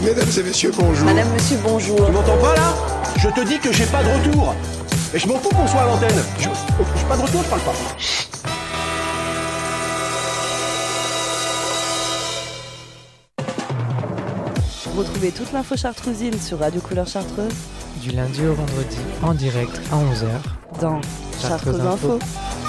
Mesdames et messieurs, bonjour. Madame, monsieur, bonjour. Tu m'entends pas là? Je te dis que j'ai pas de retour. Et je m'en fous qu'on soit à l'antenne. J'ai pas de retour, je parle pas. Retrouvez toute l'info chartreusine sur Radio Couleur Chartreuse du lundi au vendredi en direct à 11h dans Chartreuse Info.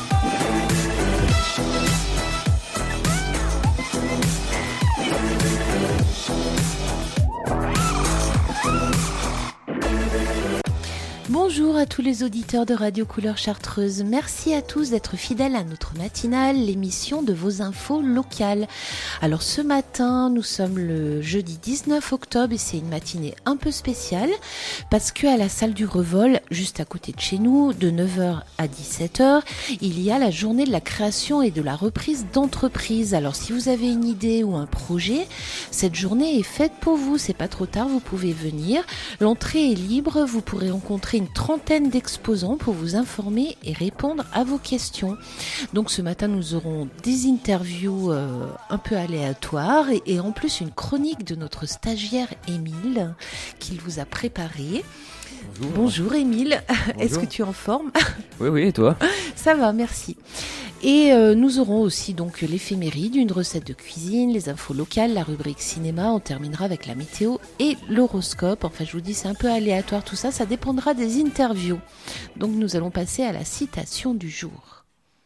Bonjour à tous les auditeurs de Radio Couleur Chartreuse. Merci à tous d'être fidèles à notre matinale, l'émission de vos infos locales. Alors ce matin, nous sommes le jeudi 19 octobre et c'est une matinée un peu spéciale parce que à la salle du Revol, juste à côté de chez nous, de 9h à 17h, il y a la journée de la création et de la reprise d'entreprise. Alors si vous avez une idée ou un projet, cette journée est faite pour vous. C'est pas trop tard, vous pouvez venir. L'entrée est libre, vous pourrez rencontrer une trentaine d'exposants pour vous informer et répondre à vos questions. Donc ce matin, nous aurons des interviews un peu aléatoires et en plus une chronique de notre stagiaire Émile qu'il vous a préparée. Bonjour Émile, bonjour. Est-ce que tu es en forme? Oui, et toi? Ça va, merci. Et nous aurons aussi donc l'éphéméride, une recette de cuisine, les infos locales, la rubrique cinéma, on terminera avec la météo et l'horoscope. Enfin, je vous dis, c'est un peu aléatoire tout ça, ça dépendra des interviews. Donc nous allons passer à la citation du jour.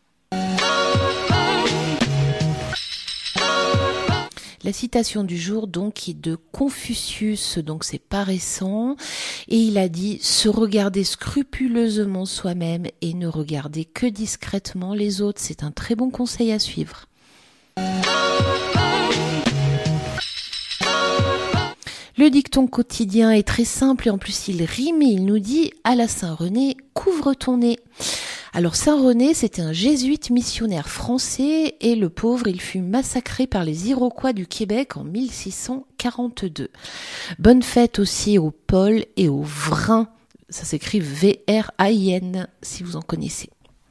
La citation du jour, donc, est de Confucius, donc c'est pas récent, et il a dit « Se regarder scrupuleusement soi-même et ne regarder que discrètement les autres, c'est un très bon conseil à suivre. » Le dicton quotidien est très simple et en plus il rime et il nous dit « À la Saint-René, couvre ton nez ». Alors Saint-René, c'était un jésuite missionnaire français et le pauvre, il fut massacré par les Iroquois du Québec en 1642. Bonne fête aussi au Paul et au Vrin. Ça s'écrit V-R-A-I-N si vous en connaissez.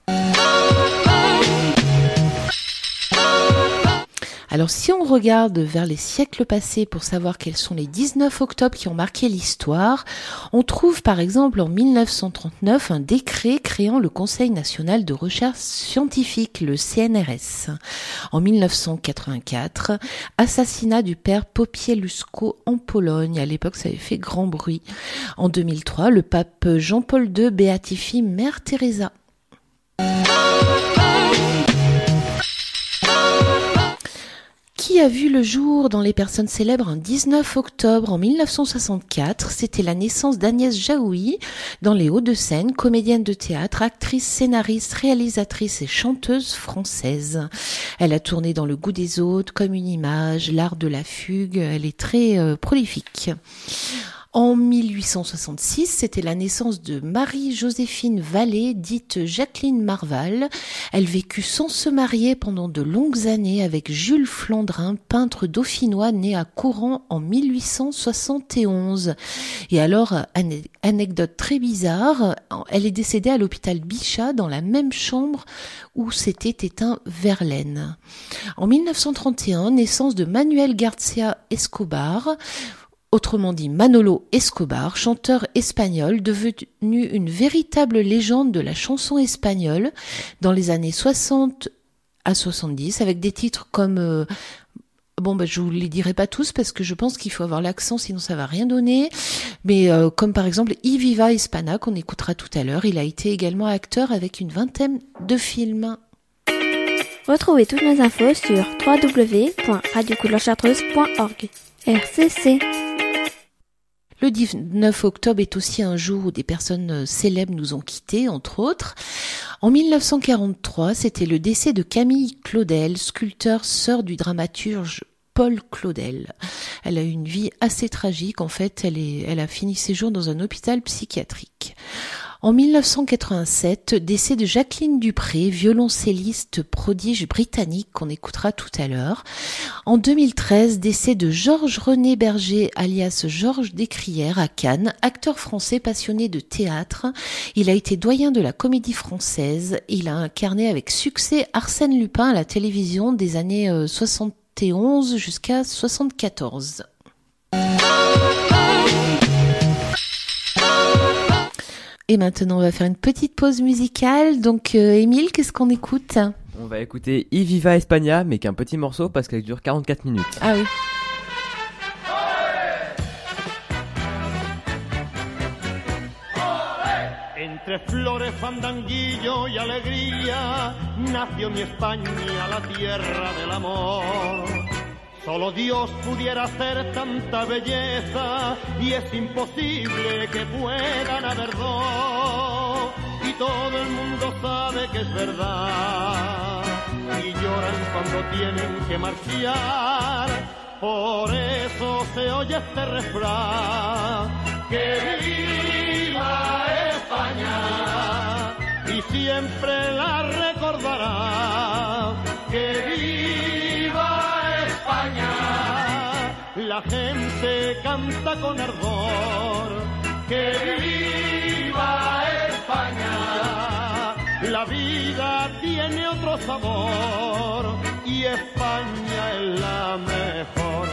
Alors si on regarde vers les siècles passés pour savoir quels sont les 19 octobre qui ont marqué l'histoire, on trouve par exemple en 1939 un décret créant le Conseil national de recherche scientifique, le CNRS. En 1984, assassinat du père Popieluszko en Pologne. À l'époque, ça avait fait grand bruit. En 2003, le pape Jean-Paul II béatifie Mère Teresa. Qui a vu le jour dans les personnes célèbres un 19 octobre en 1964, c'était la naissance d'Agnès Jaoui dans les Hauts-de-Seine, comédienne de théâtre, actrice, scénariste, réalisatrice et chanteuse française. Elle a tourné dans Le Goût des autres, Comme une image, L'art de la fugue, elle est très prolifique. En 1866, c'était la naissance de Marie-Joséphine Vallée, dite Jacqueline Marval. Elle vécut sans se marier pendant de longues années avec Jules Flandrin, peintre dauphinois né à Courant en 1871. Et alors, anecdote très bizarre, elle est décédée à l'hôpital Bichat dans la même chambre où s'était éteint Verlaine. En 1931, naissance de Manuel García Escobar, autrement dit Manolo Escobar, chanteur espagnol devenu une véritable légende de la chanson espagnole dans les années 60 à 70 avec des titres comme je vous les dirai pas tous parce que je pense qu'il faut avoir l'accent sinon ça va rien donner, mais comme par exemple Y Viva Hispana qu'on écoutera tout à l'heure. Il a été également acteur avec une vingtaine de films. Retrouvez toutes nos infos sur www.radiocouleurchartreuse.org. RCC. Le 19 octobre est aussi un jour où des personnes célèbres nous ont quittés, entre autres. En 1943, c'était le décès de Camille Claudel, sculpteur, sœur du dramaturge Paul Claudel. Elle a eu une vie assez tragique. En fait, elle a fini ses jours dans un hôpital psychiatrique. En 1987, décès de Jacqueline Dupré, violoncelliste prodige britannique qu'on écoutera tout à l'heure. En 2013, décès de Georges-René Berger, alias Georges Descrières à Cannes, acteur français passionné de théâtre. Il a été doyen de la Comédie Française. Il a incarné avec succès Arsène Lupin à la télévision des années 71 jusqu'à 74. Et maintenant, on va faire une petite pause musicale. Donc, Émile, qu'est-ce qu'on écoute ? On va écouter Y Viva España, mais qu'un petit morceau parce qu'elle dure 44 minutes. Ah oui. Entre flores, fandanguillo y alegría, nació mi España, la tierra del amor. Solo Dios pudiera hacer tanta belleza y es imposible que puedan haber dos. Y todo el mundo sabe que es verdad y lloran cuando tienen que marchar. Por eso se oye este refrán: que viva España, y siempre la recordará. Que viva España, la gente canta con ardor. Que viva España, la vida tiene otro sabor y España es la mejor.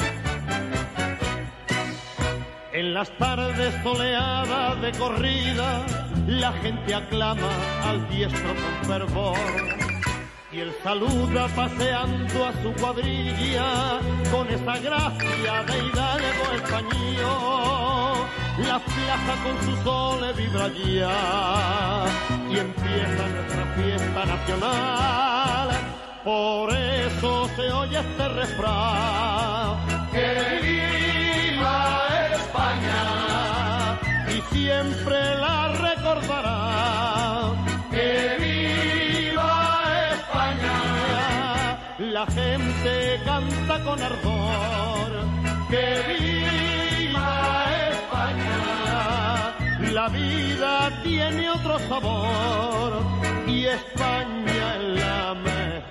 En las tardes soleadas de corrida, la gente aclama al diestro con fervor. Y él saluda paseando a su cuadrilla con esa gracia de hidalgo español. La plaza con su sol vibra ya y empieza nuestra fiesta nacional. Por eso se oye este refrán: que viva España, y siempre la recordará. Que viva España, la gente canta con ardor. Que viva España, la vida tiene otro sabor y España es la mejor.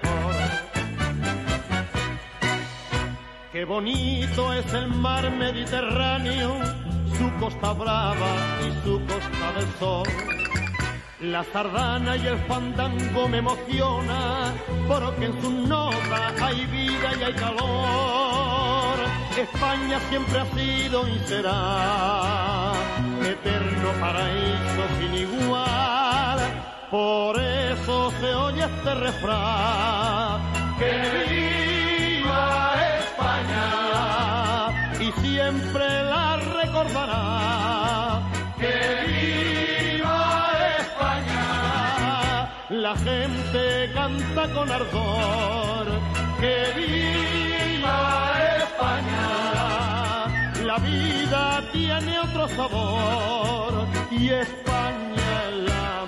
Qué bonito es el mar Mediterráneo, su costa brava y su costa del sol. La sardana y el fandango me emociona, porque en su nota hay vida y hay calor. España siempre ha sido y será eterno paraíso sin igual. Por eso se oye este refrán: que viva España, y siempre la recordará. Que viva España, la gente canta con ardor. Que viva España, la vida tiene otro sabor y España es la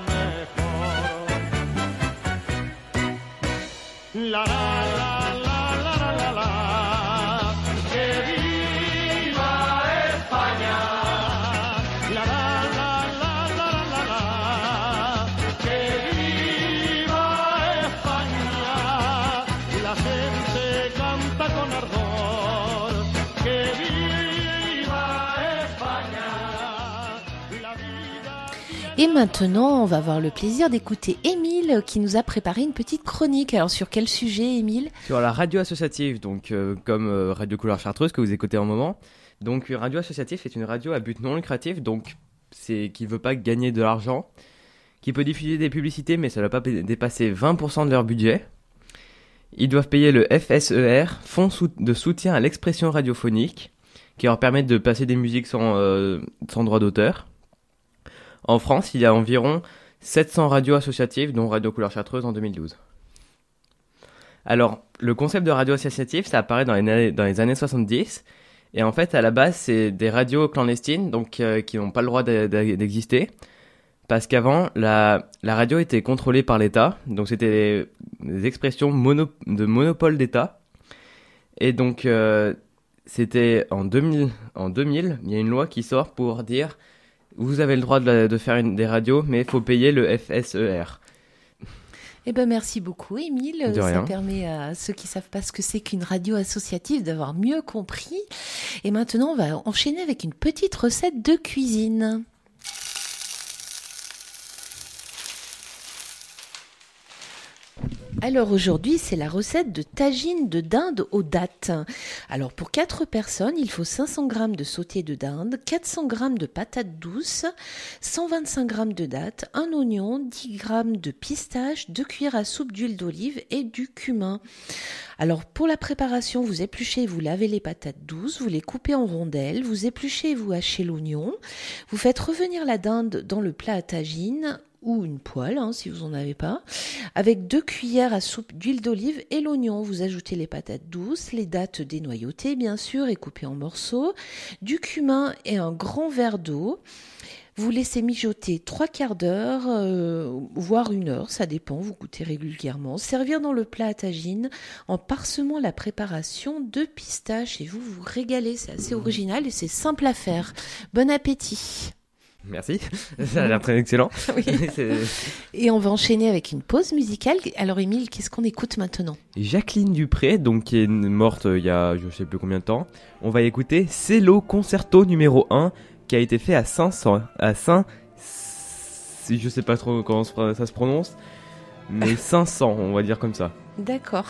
mejor. La la la la la la la la. Que viva España. La la la la la la la. Que viva España. La gente canta con ardor. Que viva España. La vida. Et maintenant, on va avoir le plaisir d'écouter Émile qui nous a préparé une petite chronique. Alors, sur quel sujet, Émile ? Sur la radio associative, donc comme Radio Couleur Chartreuse que vous écoutez en moment. Donc Radio Associative est une radio à but non lucratif, donc c'est qui veut pas gagner de l'argent, qui peut diffuser des publicités mais ça ne doit pas dépasser 20% de leur budget. Ils doivent payer le FSER, Fonds de soutien à l'expression radiophonique, qui leur permet de passer des musiques sans droit d'auteur. En France, il y a environ 700 radios associatives, dont Radio Couleur Chartreuse en 2012. Alors, le concept de radio associative, ça apparaît dans les années 70. Et en fait, à la base, c'est des radios clandestines, donc qui n'ont pas le droit d'exister. Parce qu'avant, la radio était contrôlée par l'État. Donc, c'était des expressions de monopole d'État. Et donc, c'était en 2000, il y a une loi qui sort pour dire... Vous avez le droit de faire des radios, mais il faut payer le FSER. Eh ben merci beaucoup, Émile. De rien. Ça permet à ceux qui savent pas ce que c'est qu'une radio associative d'avoir mieux compris. Et maintenant, on va enchaîner avec une petite recette de cuisine. Alors aujourd'hui, c'est la recette de tagine de dinde aux dattes. Alors pour 4 personnes, il faut 500 g de sauté de dinde, 400 g de patates douces, 125 g de dattes, un oignon, 10 g de pistaches, 2 cuillères à soupe d'huile d'olive et du cumin. Alors pour la préparation, vous épluchez et vous lavez les patates douces, vous les coupez en rondelles, vous épluchez et vous hachez l'oignon, vous faites revenir la dinde dans le plat à tagine ou une poêle si vous n'en avez pas, avec 2 cuillères à soupe d'huile d'olive et l'oignon. Vous ajoutez les patates douces, les dattes dénoyautées bien sûr et coupées en morceaux, du cumin et un grand verre d'eau. Vous laissez mijoter 3/4 d'heure, voire 1 heure, ça dépend, vous goûtez régulièrement. Servir dans le plat à tagine en parsemant la préparation de pistaches et vous vous régalez, c'est assez original et c'est simple à faire. Bon appétit. Merci, ça a l'air très excellent. Oui. Et on va enchaîner avec une pause musicale. Alors Émile, qu'est-ce qu'on écoute maintenant ? Jacqueline Dupré, donc qui est morte il y a je sais plus combien de temps. On va écouter Cello Concerto numéro 1 qui a été fait à je sais pas trop comment ça se prononce, mais 500, on va dire comme ça. D'accord.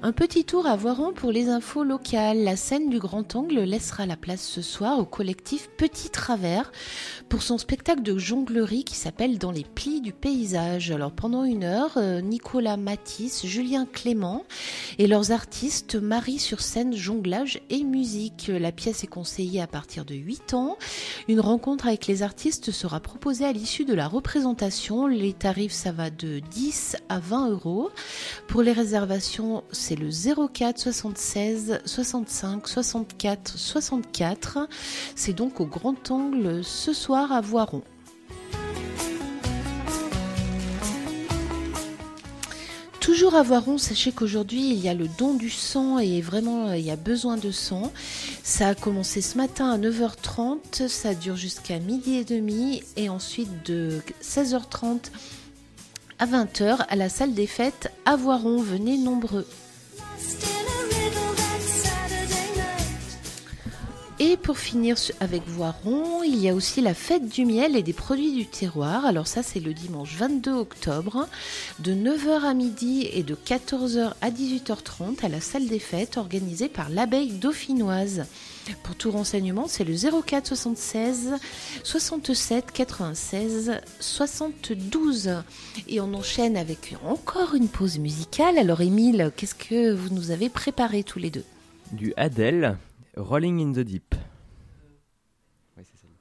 Un petit tour à Voiron pour les infos locales. La scène du Grand Angle laissera la place ce soir au collectif Petit Travers pour son spectacle de jonglerie qui s'appelle Dans les plis du paysage. Alors pendant 1 heure, Nicolas Matisse, Julien Clément et leurs artistes marient sur scène jonglage et musique. La pièce est conseillée à partir de 8 ans. Une rencontre avec les artistes sera proposée à l'issue de la représentation. Les tarifs, ça va de 10 à 20 euros. Pour les réservations, c'est le 04 76 65 64 64. C'est donc au Grand Angle ce soir à Voiron. Toujours à Voiron, sachez qu'aujourd'hui il y a le don du sang et vraiment il y a besoin de sang. Ça a commencé ce matin à 9h30, ça dure jusqu'à 12h30 et ensuite de 16h30 à 20h à la salle des fêtes à Voiron. Venez nombreux. Et pour finir avec Voiron, il y a aussi la fête du miel et des produits du terroir. Alors ça, c'est le dimanche 22 octobre, de 9h à midi et de 14h à 18h30 à la salle des fêtes organisée par l'abeille dauphinoise. Pour tout renseignement, c'est le 04 76 67 96 72. Et on enchaîne avec encore une pause musicale. Alors Émile, qu'est-ce que vous nous avez préparé tous les deux ? Du Adele, Rolling in the Deep. Ouais, c'est ça.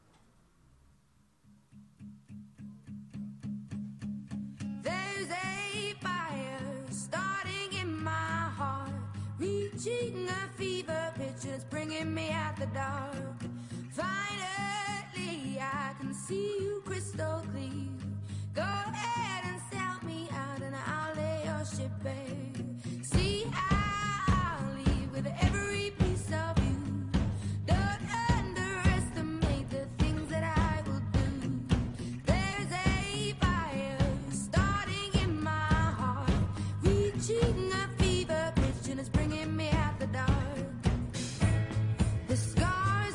There's a fire starting in my heart, reaching a fever pitch, it's bringing me out the dark. Finally, I can see you crystal clear. Go ahead and sell me out and I'll lay your ship bare. See, I'll leave with every piece of you. Don't underestimate the things that I will do. There's a fire starting in my heart, reaching a fever pitch and it's bringing me out the dark. The scars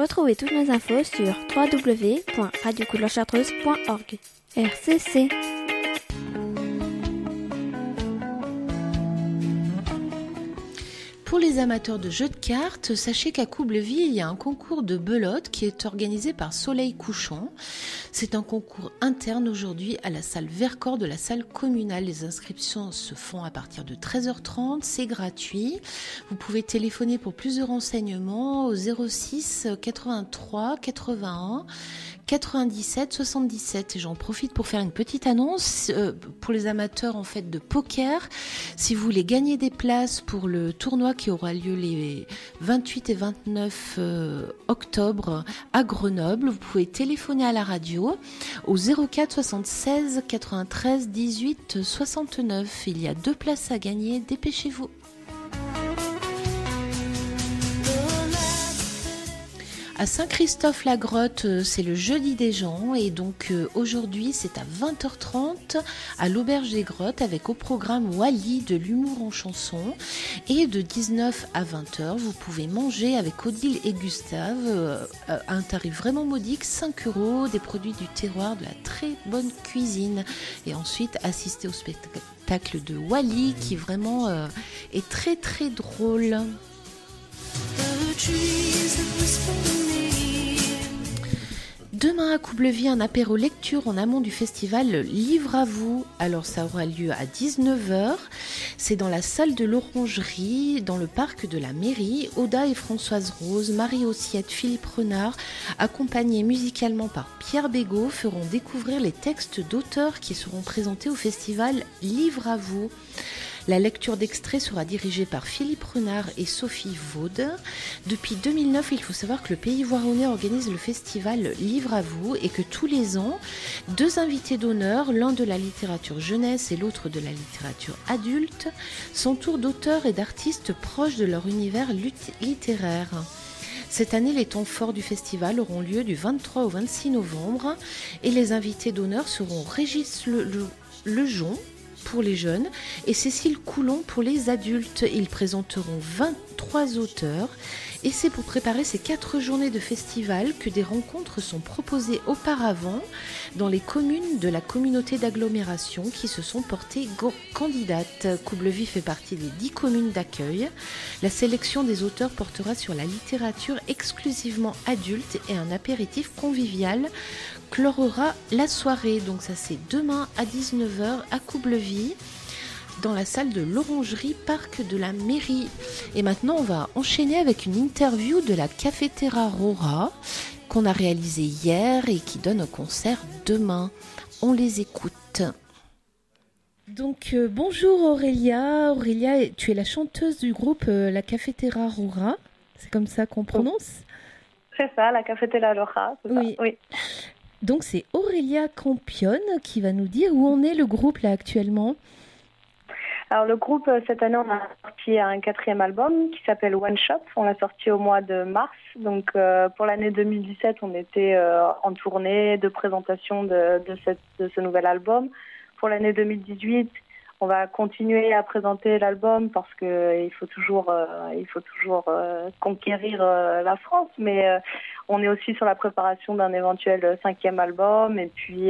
Retrouvez toutes nos infos sur www.radiocouleur-chartreuse.org. RCC. Pour les amateurs de jeux de cartes, sachez qu'à Coubleville, il y a un concours de belote qui est organisé par Soleil Couchant. C'est un concours interne aujourd'hui à la salle Vercors de la salle communale. Les inscriptions se font à partir de 13h30, c'est gratuit. Vous pouvez téléphoner pour plus de renseignements au 06 83 81 97 77. Et j'en profite pour faire une petite annonce pour les amateurs en fait de poker. Si vous voulez gagner des places pour le tournoi qui aura lieu les 28 et 29 octobre à Grenoble, vous pouvez téléphoner à la radio au 04 76 93 18 69. Il y a 2 places à gagner, dépêchez-vous. À Saint-Christophe-la-Grotte, c'est le jeudi des gens et donc aujourd'hui c'est à 20h30 à l'Auberge des Grottes avec au programme Wally de l'humour en chanson et de 19 à 20h vous pouvez manger avec Odile et Gustave à un tarif vraiment modique, 5€, des produits du terroir, de la très bonne cuisine et ensuite assister au spectacle de Wally qui vraiment est très très drôle. Demain à Coubleville, un apéro lecture en amont du festival Livre à vous. Alors ça aura lieu à 19h. C'est dans la salle de l'Orangerie, dans le parc de la mairie. Oda et Françoise Rose, Marie Ossiette, Philippe Renard, accompagnés musicalement par Pierre Bégaud, feront découvrir les textes d'auteurs qui seront présentés au festival Livre à vous. La lecture d'extraits sera dirigée par Philippe Renard et Sophie Vaude. Depuis 2009, il faut savoir que le Pays Voironnais organise le festival Livre à vous et que tous les ans, 2 invités d'honneur, l'un de la littérature jeunesse et l'autre de la littérature adulte, s'entourent d'auteurs et d'artistes proches de leur univers littéraire. Cette année, les temps forts du festival auront lieu du 23 au 26 novembre et les invités d'honneur seront Régis Lejon pour les jeunes et Cécile Coulon pour les adultes. Ils présenteront 23 auteurs et c'est pour préparer ces 4 journées de festival que des rencontres sont proposées auparavant dans les communes de la communauté d'agglomération qui se sont portées candidates. Coubleville fait partie des 10 communes d'accueil. La sélection des auteurs portera sur la littérature exclusivement adulte et un apéritif convivial clorera la soirée. Donc ça c'est demain à 19h à Coubleville dans la salle de l'Orangerie Parc de la Mairie. Et maintenant on va enchaîner avec une interview de la Cafetera Rora qu'on a réalisée hier et qui donne un concert demain. On les écoute. Donc bonjour Aurélia. Aurélia, tu es la chanteuse du groupe la Cafetera Rora. C'est comme ça qu'on prononce ? C'est ça, la Cafetera Rora. Oui. Ça. Oui. Donc c'est Aurélia Campione qui va nous dire où en est le groupe là actuellement. Alors le groupe, cette année, on a sorti un 4e album qui s'appelle One Shot. On l'a sorti au mois de mars. Donc pour l'année 2017, on était en tournée de présentation de ce nouvel album. Pour l'année 2018, on va continuer à présenter l'album parce que il faut toujours conquérir la France. Mais on est aussi sur la préparation d'un éventuel 5e album et puis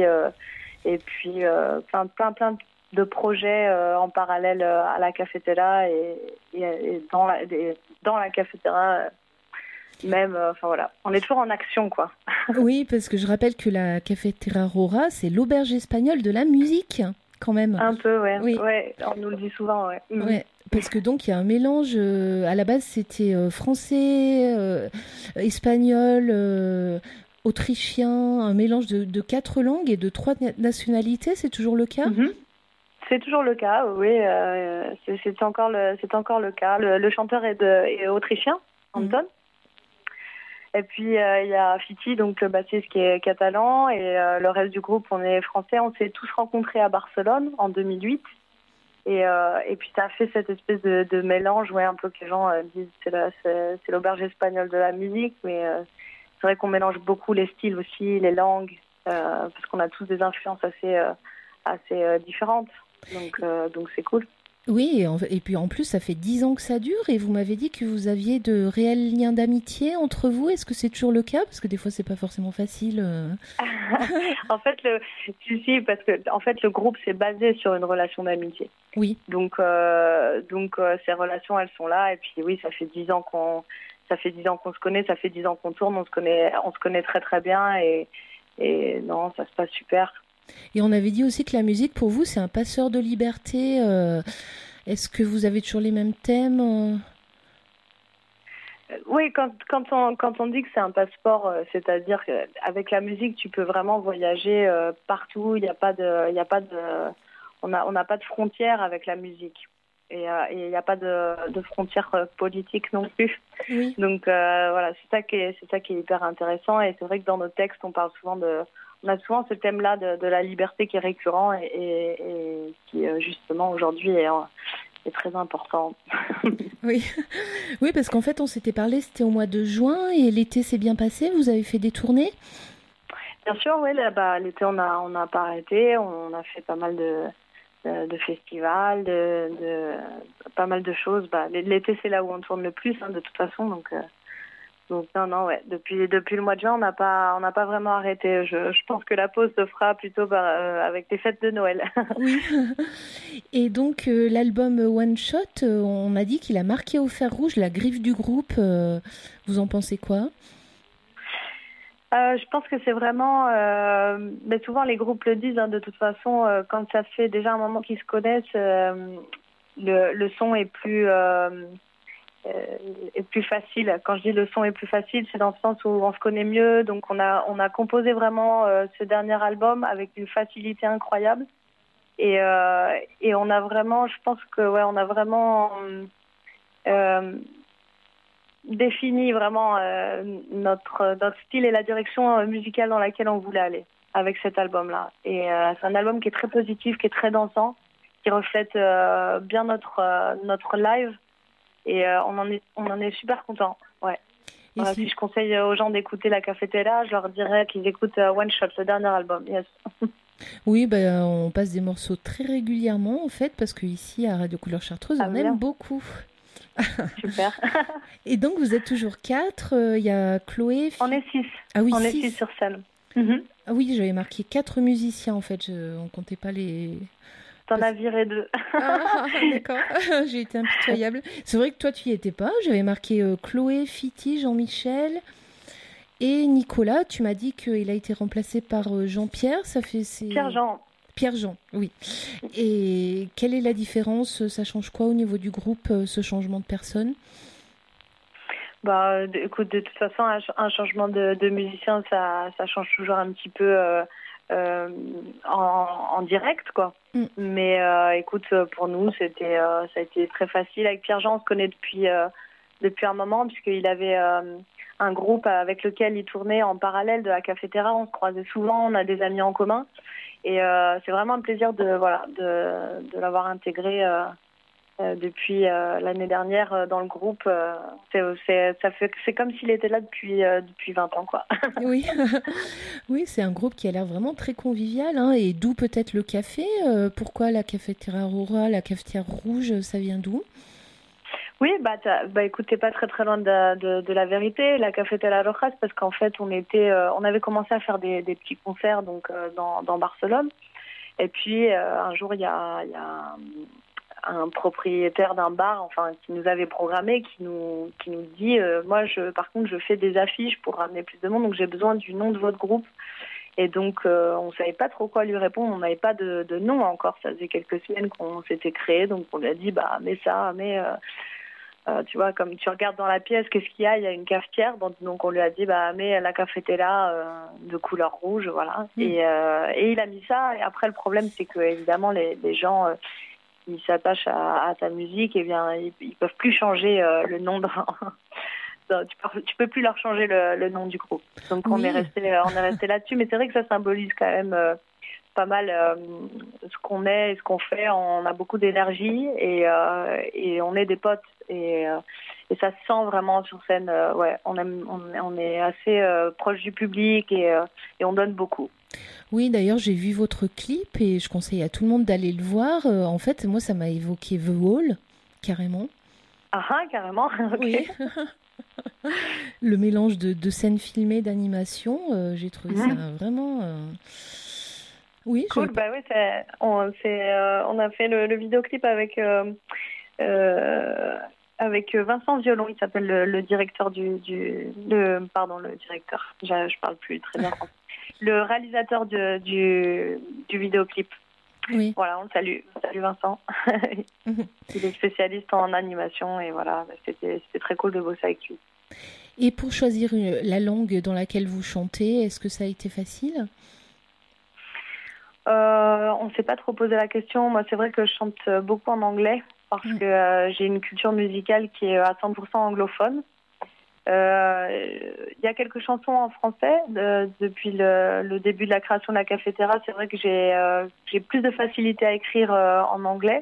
plein de projets en parallèle à la Cafetera et dans la Cafetera même. Enfin voilà, on est toujours en action quoi. Oui, parce que je rappelle que la Cafetera Rora, c'est l'auberge espagnole de la musique. Quand même. Un peu, ouais. Oui. Ouais, on nous le dit souvent, ouais. Ouais, parce que donc il y a un mélange. À la base, c'était français, espagnol, autrichien, un mélange de 4 langues et de 3 nationalités. C'est toujours le cas. C'est toujours le cas, oui. C'est encore le cas. Le chanteur est autrichien, Anton. Et puis il y a Fiti, donc le bassiste qui est catalan, et le reste du groupe on est français. On s'est tous rencontrés à Barcelone en 2008, et puis ça a fait cette espèce de mélange, ouais, un peu que les gens disent c'est l'auberge espagnole de la musique, mais c'est vrai qu'on mélange beaucoup les styles aussi, les langues, parce qu'on a tous des influences assez différentes, donc c'est cool. Oui, et puis en plus, ça fait 10 ans que ça dure et vous m'avez dit que vous aviez de réels liens d'amitié entre vous. Est-ce que c'est toujours le cas? Parce que des fois, c'est pas forcément facile. En fait, si, parce que en fait, le groupe s'est basé sur une relation d'amitié. Oui. Donc, ces relations, elles sont là. Et puis, oui, ça fait 10 ans qu'on se connaît, ça fait 10 ans qu'on tourne, on se connaît très très bien et non, ça se passe super. Et on avait dit aussi que la musique, pour vous, c'est un passeur de liberté. Est-ce que vous avez toujours les mêmes thèmes? Oui, quand on dit que c'est un passeport, c'est-à-dire qu'avec la musique, tu peux vraiment voyager partout. On n'a pas de frontières avec la musique. Et il n'y a pas de frontières politiques non plus. Oui. Donc voilà, c'est ça qui est hyper intéressant. Et c'est vrai que dans nos textes, on a souvent ce thème-là de la liberté qui est récurrent et qui justement aujourd'hui est très important. Oui, oui, parce qu'en fait, on s'était parlé, c'était au mois de juin et l'été s'est bien passé. Vous avez fait des tournées? Bien sûr, oui. L'été, on n'a pas arrêté. On a fait pas mal de festivals, de pas mal de choses. L'été, c'est là où on tourne le plus, hein, de toute façon. Donc non, ouais. Depuis le mois de juin, on n'a pas vraiment arrêté. Je pense que la pause se fera plutôt avec les fêtes de Noël. Oui. Et donc l'album One Shot, on a dit qu'il a marqué au fer rouge la griffe du groupe. Vous en pensez quoi? Je pense que c'est vraiment, mais souvent les groupes le disent, hein, de toute façon, quand ça fait déjà un moment qu'ils se connaissent, le son est plus facile. Quand je dis le son est plus facile, c'est dans le sens où on se connaît mieux. Donc on a composé vraiment ce dernier album avec une facilité incroyable. Et on a vraiment, je pense que ouais, on a vraiment défini vraiment notre style et la direction musicale dans laquelle on voulait aller avec cet album-là. Et c'est un album qui est très positif, qui est très dansant, qui reflète bien notre live. Et on en est super contents. Ouais. Si je conseille aux gens d'écouter La Cafetera, je leur dirais qu'ils écoutent One Shot, le dernier album. Yes. Oui, on passe des morceaux très régulièrement en fait, parce qu'ici à Radio Couleur Chartreuse, on aime beaucoup. Super. Et donc vous êtes toujours 4, il y a Chloé. On est 6. Ah oui, on 6. est 6 sur scène. Ah oui, j'avais marqué 4 musiciens en fait, on comptait pas les... T'en as viré 2. Ah, d'accord, j'ai été impitoyable. C'est vrai que toi tu y étais pas, j'avais marqué Chloé, Fiti, Jean-Michel et Nicolas. Tu m'as dit qu'il a été remplacé par Jean-Pierre, ça fait... Pierre-Jean. Pierre-Jean, oui. Et quelle est la différence? Ça change quoi au niveau du groupe, ce changement de personne? Écoute, de toute façon, un changement de musicien, ça change toujours un petit peu en direct, quoi. Mais écoute, pour nous, ça a été très facile. Avec Pierre-Jean, on se connaît depuis un moment, puisqu'il avait un groupe avec lequel il tournait en parallèle de La Cafetera. On se croisait souvent, on a des amis en commun. Et c'est vraiment un plaisir de l'avoir intégré depuis l'année dernière dans le groupe. C'est comme s'il était là depuis 20 ans, quoi. Oui, oui, c'est un groupe qui a l'air vraiment très convivial, hein, et d'où peut-être le café. Pourquoi la Cafetera Aurora, la cafetière rouge, ça vient d'où? Oui, écoute, t'es pas très très loin de la vérité. La Cafetera Rojas, parce qu'en fait, on avait commencé à faire des petits concerts donc dans Barcelone. Et puis un jour, il y a un propriétaire d'un bar, enfin, qui nous avait programmé, qui nous dit, moi, par contre, je fais des affiches pour ramener plus de monde, donc j'ai besoin du nom de votre groupe. Et donc, on savait pas trop quoi lui répondre. On n'avait pas de nom encore. Ça faisait quelques semaines qu'on s'était créé, donc on lui a dit, tu vois, comme tu regardes dans la pièce, qu'est-ce qu'il y a? Il y a une cafetière, donc on lui a dit, mais la cafetera de couleur rouge, voilà. Et il a mis ça. Et après, le problème, c'est que évidemment, les gens, ils s'attachent à ta musique, et bien, ils peuvent plus changer le nom. Tu peux plus leur changer le nom du groupe. Donc on est resté là-dessus. Mais c'est vrai que ça symbolise quand même pas mal ce qu'on est et ce qu'on fait. On a beaucoup d'énergie et on est des potes et ça se sent vraiment sur scène. Ouais, on est assez proche du public et on donne beaucoup. Oui, d'ailleurs, j'ai vu votre clip et je conseille à tout le monde d'aller le voir. En fait, moi, ça m'a évoqué The Wall, carrément. Ah, carrément. Ok. Oui. Le mélange de scènes filmées, d'animation, j'ai trouvé ça vraiment... Oui, Cool, bah oui, on a fait le vidéoclip avec Vincent Violon, il s'appelle le directeur le directeur, je parle plus très bien français. Le réalisateur du vidéoclip. Oui. Voilà, on le salue. Salut Vincent. Il est spécialiste en animation et voilà, c'était très cool de bosser avec lui. Et pour choisir la langue dans laquelle vous chantez, est-ce que ça a été facile ? On ne s'est pas trop posé la question. Moi, c'est vrai que je chante beaucoup en anglais parce que j'ai une culture musicale qui est à 100% anglophone. Il y a quelques chansons en français depuis le début de la création de la Cafetera. C'est vrai que j'ai plus de facilité à écrire en anglais.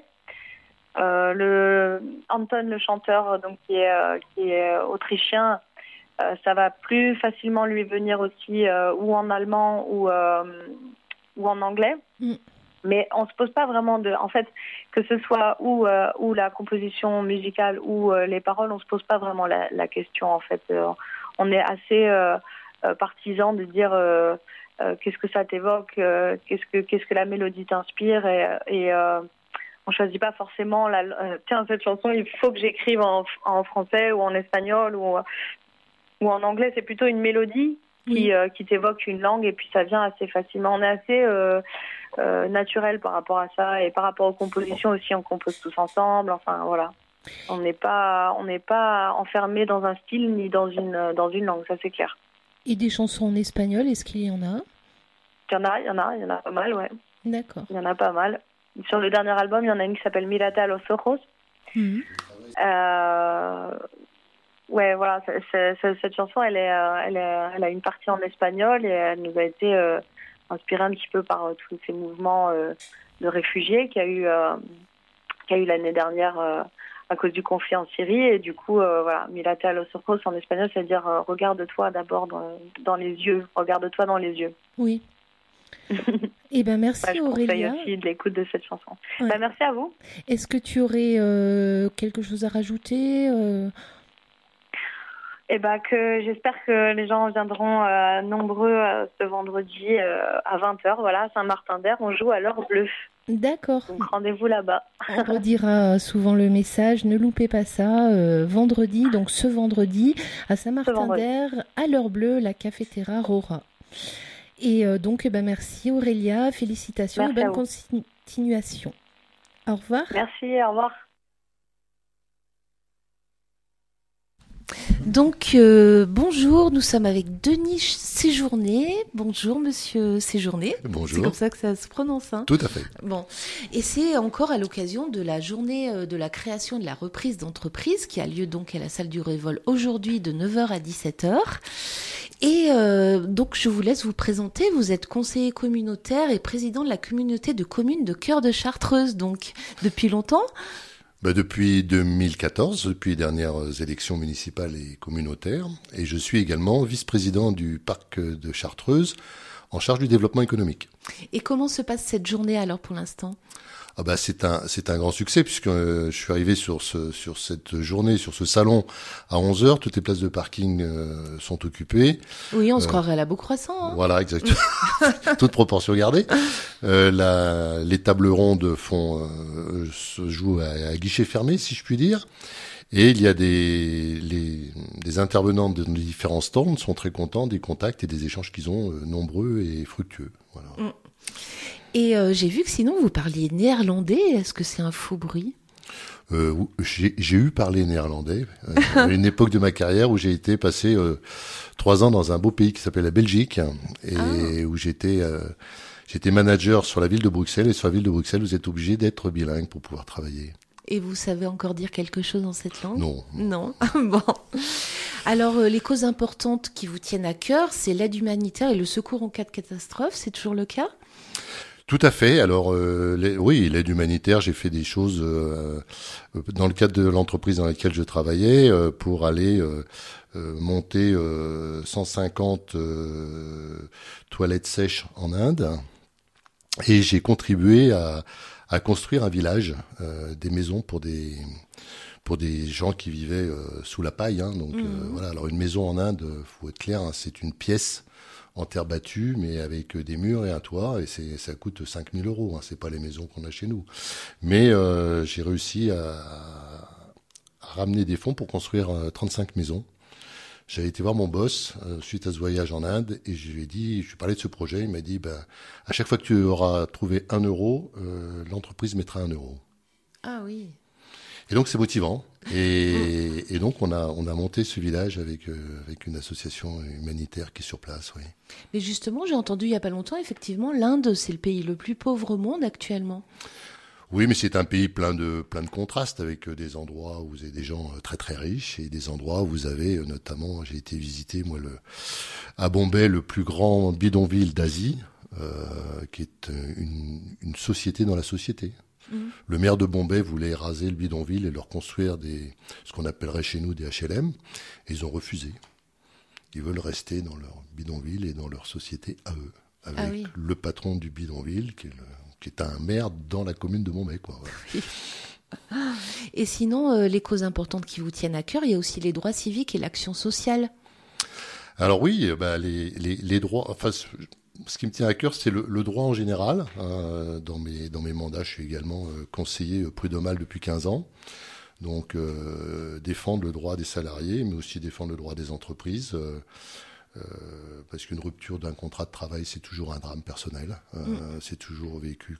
Anton, le chanteur, donc qui est autrichien, ça va plus facilement lui venir aussi ou en allemand ou en anglais. Mais on se pose pas vraiment en fait, que ce soit ou la composition musicale ou les paroles, on se pose pas vraiment la question en fait. On est assez partisan de dire qu'est-ce que ça t'évoque, qu'est-ce que la mélodie t'inspire et on choisit pas forcément tiens, cette chanson il faut que j'écrive en français ou en espagnol ou en anglais. C'est plutôt une mélodie qui t'évoque une langue et puis ça vient assez facilement. On est assez naturel par rapport à ça et par rapport aux compositions aussi, on compose tous ensemble. Enfin voilà, on n'est pas enfermé dans un style ni dans une langue, ça c'est clair. Et des chansons en espagnol, est-ce qu'il y en a ? Il y en a pas mal, ouais. D'accord. Il y en a pas mal. Sur le dernier album, il y en a une qui s'appelle Mírate a los ojos. Ouais, voilà, cette chanson, elle a une partie en espagnol et elle nous a été inspirée un petit peu par tous ces mouvements de réfugiés qu'il y a eu l'année dernière à cause du conflit en Syrie. Et du coup, voilà, Mírate a los ojos en espagnol, c'est-à-dire regarde-toi d'abord dans les yeux, regarde-toi dans les yeux. Oui. Eh ben merci je Aurélia. conseille aussi de l'écoute de cette chanson. Ouais. Ben, merci à vous. Est-ce que tu aurais quelque chose à rajouter Eh ben, que j'espère que les gens viendront nombreux ce vendredi à 20h, voilà, à Saint-Martin-d'Air, on joue à l'heure bleue. D'accord. Donc rendez-vous là-bas. On redira souvent le message, ne loupez pas ça, vendredi, donc ce vendredi, à Saint-Martin-d'Air, à l'heure bleue, la Cafetera Rora. Et donc, merci Aurélia, félicitations merci et bonne continuation. Au revoir. Merci, au revoir. Donc, bonjour, nous sommes avec Denis Séjourné. Bonjour, monsieur Séjourné. Bonjour. C'est comme ça que ça se prononce, hein ? Tout à fait. Bon, et c'est encore à l'occasion de la journée de la création et de la reprise d'entreprise qui a lieu donc à la salle du Révol aujourd'hui de 9h à 17h. Et donc, je vous laisse vous présenter. Vous êtes conseiller communautaire et président de la communauté de communes de Cœur de Chartreuse, donc depuis longtemps ? Depuis 2014, depuis les dernières élections municipales et communautaires. Et je suis également vice-président du parc de Chartreuse en charge du développement économique. Et comment se passe cette journée alors pour l'instant ? C'est un grand succès puisque je suis arrivé sur cette journée, sur ce salon à 11h. Toutes les places de parking sont occupées. Oui, on se croirait à la Beaucroissant. Hein. Voilà, exactement. Toute proportion gardée. Les tables rondes se jouent à guichet fermé, si je puis dire. Et il y a des intervenants de nos différents stands sont très contents des contacts et des échanges qu'ils ont nombreux et fructueux. Voilà. Et j'ai vu que sinon vous parliez néerlandais. Est-ce que c'est un faux bruit ? J'ai eu parlé néerlandais à une époque de ma carrière où j'ai été passé 3 ans dans un beau pays qui s'appelle la Belgique et où j'étais manager sur la ville de Bruxelles. Et sur la ville de Bruxelles, vous êtes obligé d'être bilingue pour pouvoir travailler. Et vous savez encore dire quelque chose dans cette langue ? Non. Non. Bon. Alors, les causes importantes qui vous tiennent à cœur, c'est l'aide humanitaire et le secours en cas de catastrophe. C'est toujours le cas ? Tout à fait. Alors, oui, l'aide humanitaire, j'ai fait des choses dans le cadre de l'entreprise dans laquelle je travaillais pour aller monter 150 toilettes sèches en Inde. Et j'ai contribué à construire un village, des maisons pour des gens qui vivaient sous la paille. Hein. Donc voilà. Alors une maison en Inde, faut être clair, hein, c'est une pièce en terre battue, mais avec des murs et un toit, et ça coûte 5 000 €. Hein. C'est pas les maisons qu'on a chez nous. Mais j'ai réussi à ramener des fonds pour construire 35 maisons. J'avais été voir mon boss suite à ce voyage en Inde, et je lui ai parlé de ce projet. Il m'a dit, à chaque fois que tu auras trouvé 1 €, l'entreprise mettra 1 €. Ah oui. Et donc c'est motivant. Et donc on a monté ce village avec une association humanitaire qui est sur place, oui. Mais justement, j'ai entendu il y a pas longtemps, effectivement, l'Inde, c'est le pays le plus pauvre au monde actuellement. Oui, mais c'est un pays plein de contrastes, avec des endroits où vous avez des gens très très riches et des endroits où vous avez notamment, j'ai été visiter moi à Bombay, le plus grand bidonville d'Asie, qui est une société dans la société. Le maire de Bombay voulait raser le bidonville et leur construire ce qu'on appellerait chez nous des HLM, et ils ont refusé. Ils veulent rester dans leur bidonville et dans leur société à eux, avec le patron du bidonville qui est un maire dans la commune de Bombay, quoi. Oui. Et sinon, les causes importantes qui vous tiennent à cœur, il y a aussi les droits civiques et l'action sociale. Alors oui, les droits. Enfin, ce qui me tient à cœur, c'est le droit en général. Dans mes mandats, je suis également conseiller prud'homal depuis 15 ans. Donc, défendre le droit des salariés, mais aussi défendre le droit des entreprises. Parce qu'une rupture d'un contrat de travail, c'est toujours un drame personnel. C'est toujours vécu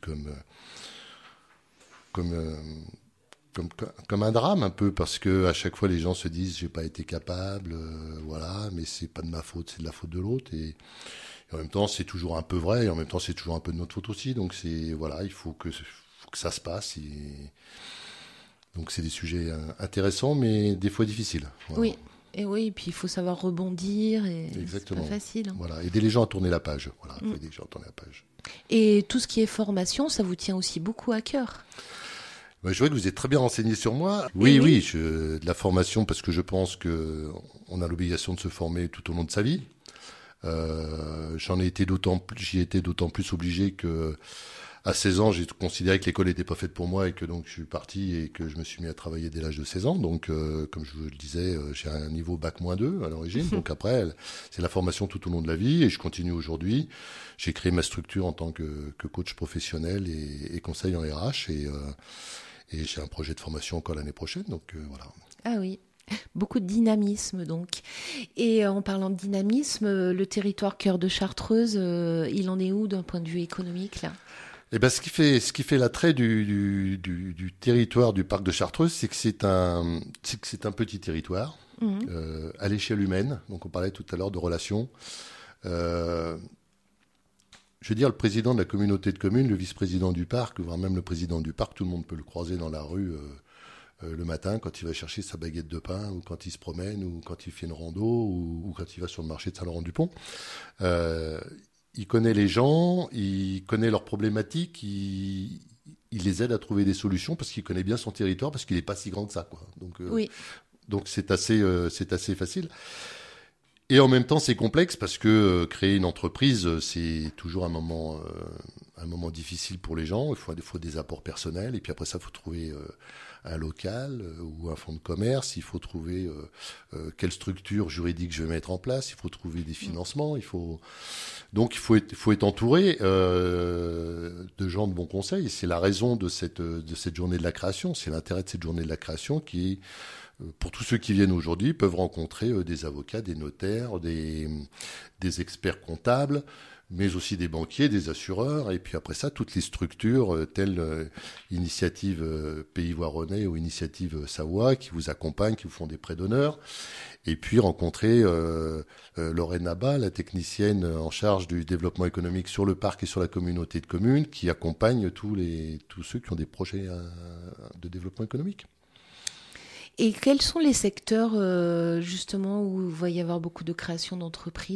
comme un drame un peu, parce que à chaque fois les gens se disent j'ai pas été capable, voilà, mais c'est pas de ma faute, c'est de la faute de l'autre, et en même temps c'est toujours un peu vrai, et en même temps c'est toujours un peu de notre faute aussi. Donc voilà, il faut que ça se passe. Donc c'est des sujets intéressants, mais des fois difficiles. Voilà. Oui. Et puis il faut savoir rebondir, et exactement. C'est pas facile. Hein. Voilà, aider les gens à tourner la page. Voilà, aider les gens à tourner la page. Et tout ce qui est formation, ça vous tient aussi beaucoup à cœur. Je vois que vous êtes très bien renseigné sur moi. Oui, de la formation, parce que je pense qu'on a l'obligation de se former tout au long de sa vie. J'y étais d'autant plus obligé que à 16 ans, j'ai considéré que l'école n'était pas faite pour moi, et que donc je suis parti et que je me suis mis à travailler dès l'âge de 16 ans. Donc, comme je vous le disais, j'ai un niveau bac-2 à l'origine. Donc après, c'est la formation tout au long de la vie, et je continue aujourd'hui. J'ai créé ma structure en tant que coach professionnel et conseil en RH, et j'ai un projet de formation encore l'année prochaine. Donc voilà. Ah oui. Beaucoup de dynamisme, donc. Et en parlant de dynamisme, le territoire Cœur de Chartreuse, il en est où d'un point de vue économique, là ? Eh ben, ce qui fait l'attrait du territoire du parc de Chartreuse, c'est que c'est un petit territoire à l'échelle humaine. Donc on parlait tout à l'heure de relations. Je veux dire, le président de la communauté de communes, le vice-président du parc, voire même le président du parc, tout le monde peut le croiser dans la rue le matin quand il va chercher sa baguette de pain, ou quand il se promène, ou quand il fait une rando, ou quand il va sur le marché de Saint-Laurent-du-Pont. Il connaît les gens, il connaît leurs problématiques, il les aide à trouver des solutions, parce qu'il connaît bien son territoire, parce qu'il n'est pas si grand que ça, quoi. Donc c'est assez facile. Et en même temps, c'est complexe, parce que créer une entreprise, c'est toujours un moment difficile pour les gens. Il faut des apports personnels, et puis après ça, il faut trouver un local ou un fonds de commerce. Il faut trouver quelle structure juridique je vais mettre en place. Il faut trouver des financements. Donc il faut être entouré de gens de bons conseils. C'est la raison de cette journée de la création. C'est l'intérêt de cette journée de la création qui est, pour tous ceux qui viennent aujourd'hui, peuvent rencontrer des avocats, des notaires, des experts comptables, mais aussi des banquiers, des assureurs, et puis après ça, toutes les structures telles Initiative Pays Voironnais ou Initiative Savoie, qui vous accompagnent, qui vous font des prêts d'honneur, et puis rencontrer Lorraine Abba, la technicienne en charge du développement économique sur le parc et sur la communauté de communes, qui accompagne tous ceux qui ont des projets de développement économique. Et quels sont les secteurs, justement, où il va y avoir beaucoup de création d'entreprises ?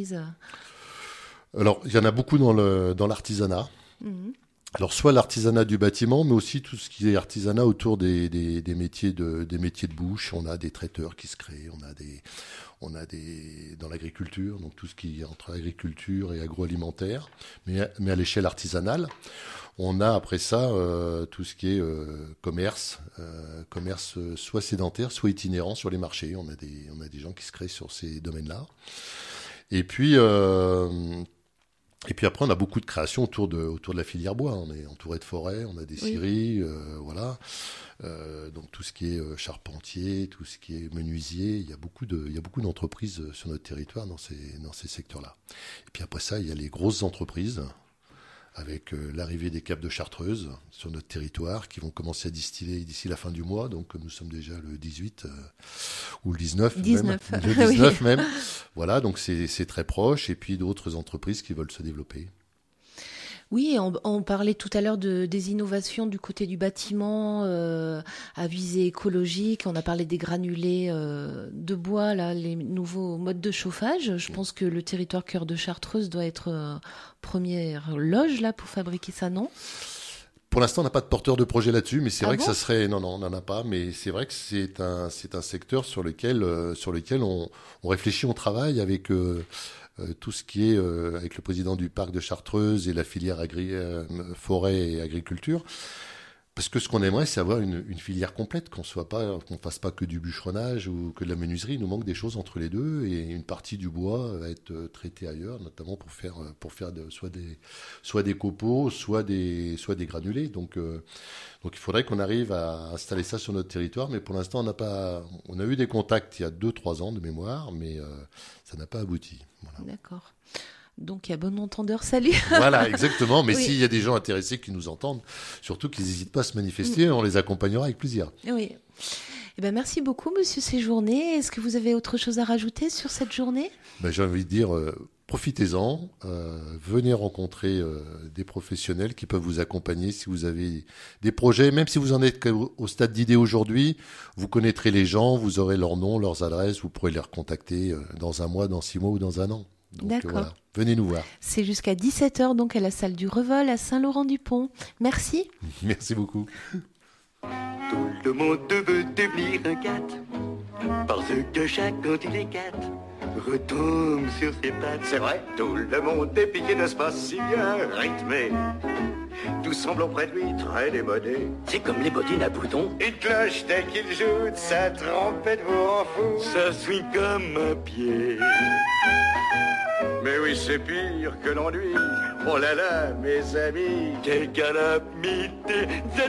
Alors, il y en a beaucoup dans l'artisanat. Alors soit l'artisanat du bâtiment, mais aussi tout ce qui est artisanat autour des métiers de bouche. On a des traiteurs qui se créent, on a des dans l'agriculture, donc tout ce qui est entre agriculture et agroalimentaire, mais à l'échelle artisanale. On a après ça tout ce qui est commerce soit sédentaire, soit itinérant sur les marchés. On a des gens qui se créent sur ces domaines-là. Et puis après, on a beaucoup de créations autour de la filière bois. On est entouré de forêts, on a des scieries, voilà. Donc tout ce qui est charpentier, tout ce qui est menuisier, il y a beaucoup d'entreprises sur notre territoire dans ces secteurs-là. Et puis après ça, il y a les grosses entreprises avec l'arrivée des capes de Chartreuse sur notre territoire qui vont commencer à distiller d'ici la fin du mois. Donc nous sommes déjà le 18 ou le 19 même. Le 19 même. Voilà, donc c'est très proche. Et puis d'autres entreprises qui veulent se développer. Oui, on parlait tout à l'heure des innovations du côté du bâtiment à visée écologique. On a parlé des granulés de bois, là, les nouveaux modes de chauffage. Je pense que le territoire Cœur de Chartreuse doit être première loge là pour fabriquer ça, non ? Pour l'instant, on n'a pas de porteur de projet là-dessus, mais c'est vrai que bon ça serait... Non, on n'en a pas, mais c'est vrai que c'est un secteur sur lequel on réfléchit, on travaille avec... tout ce qui est avec le président du parc de Chartreuse et la filière forêt et agriculture. Parce que ce qu'on aimerait, c'est avoir une filière complète, qu'on fasse pas que du bûcheronnage ou que de la menuiserie. Il nous manque des choses entre les deux et une partie du bois va être traitée ailleurs, notamment pour faire soit des copeaux, soit des granulés. Donc il faudrait qu'on arrive à installer ça sur notre territoire, mais pour l'instant on a eu des contacts il y a 2-3 ans de mémoire, mais ça n'a pas abouti. Voilà. D'accord. Donc, il y a bon entendeur, salut. Voilà, exactement. Mais Oui. s'il y a des gens intéressés qui nous entendent, surtout qu'ils n'hésitent pas à se manifester, on les accompagnera avec plaisir. Oui. Eh ben, merci beaucoup, Monsieur Séjourné. Est-ce que vous avez autre chose à rajouter sur cette journée ? J'ai envie de dire, profitez-en, venez rencontrer des professionnels qui peuvent vous accompagner si vous avez des projets. Même si vous en êtes au stade d'idée aujourd'hui, vous connaîtrez les gens, vous aurez leur nom, leurs adresses, vous pourrez les recontacter dans un mois, dans 6 mois ou dans un an. Donc, D'accord. Voilà. Venez nous voir. C'est jusqu'à 17h, donc à la salle du Revol à Saint-Laurent-du-Pont. Merci. Merci beaucoup. Tout le monde veut devenir un cat, parce que chaque quand il est cat, retombe sur ses pattes. C'est vrai, tout le monde est piqué de ce pas si bien rythmé. Tout semble auprès de lui très démodé. C'est comme les bottines à boutons. Une cloche dès qu'il joue de sa trompette vous en fout. Ça swing comme un pied. Mais oui, c'est pire que l'ennui. Oh là là, mes amis, quelle calamité.